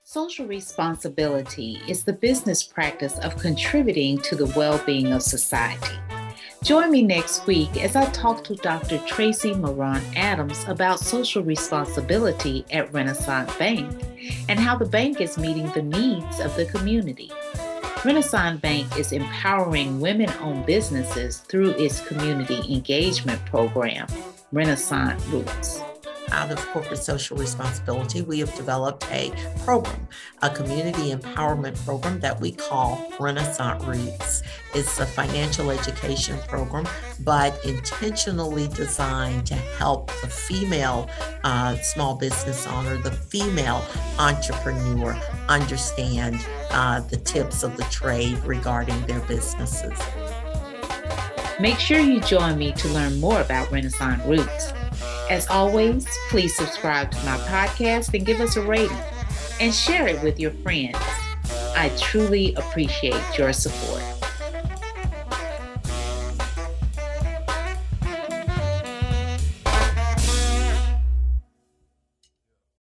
Social responsibility is the business practice of contributing to the well-being of society. Join me next week as I talk to Dr. Tracy Moran Adams about social responsibility at Renaissance Bank and how the bank is meeting the needs of the community. Renaissance Bank is empowering women-owned businesses through its community engagement program, Renaissance Roots. Out of corporate social responsibility, we have developed a program, a community empowerment program that we call Renaissance Roots. It's a financial education program, but intentionally designed to help the female small business owner, the female entrepreneur, understand the tips of the trade regarding their businesses. Make sure you join me to learn more about Renaissance Roots. As always, please subscribe to my podcast and give us a rating and share it with your friends. I truly appreciate your support.